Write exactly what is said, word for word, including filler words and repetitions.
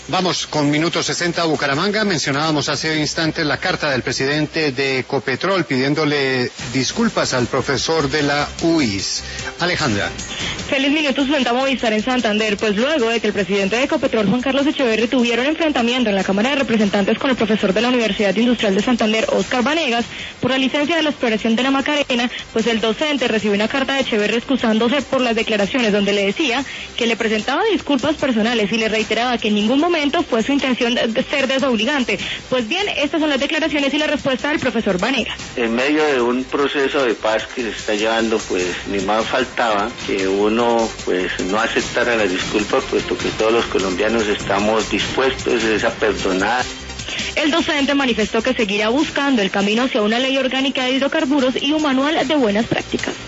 Vamos con Minuto sesenta a Bucaramanga. Mencionábamos hace instantes la carta del presidente de Ecopetrol pidiéndole disculpas al profesor de la U I S. Alejandra. Feliz Minuto frente a Movistar en Santander, pues luego de que el presidente de Ecopetrol, Juan Carlos Echeverri, tuviera un enfrentamiento en la Cámara de Representantes con el profesor de la Universidad Industrial de Santander, Óscar Vanegas, por la licencia de la exploración de la Macarena, pues el docente recibió una carta de Echeverri excusándose por las declaraciones donde le decía que le presentaba disculpas personales y le reiteraba que en ningún momento fue su intención de ser desobligante. Pues bien, estas son las declaraciones y la respuesta del profesor Vanegas. En medio de un proceso de paz que se está llevando, pues ni más faltaba que uno pues no aceptara las disculpas, puesto que todos los colombianos estamos dispuestos a perdonar. El docente manifestó que seguirá buscando el camino hacia una ley orgánica de hidrocarburos y un manual de buenas prácticas.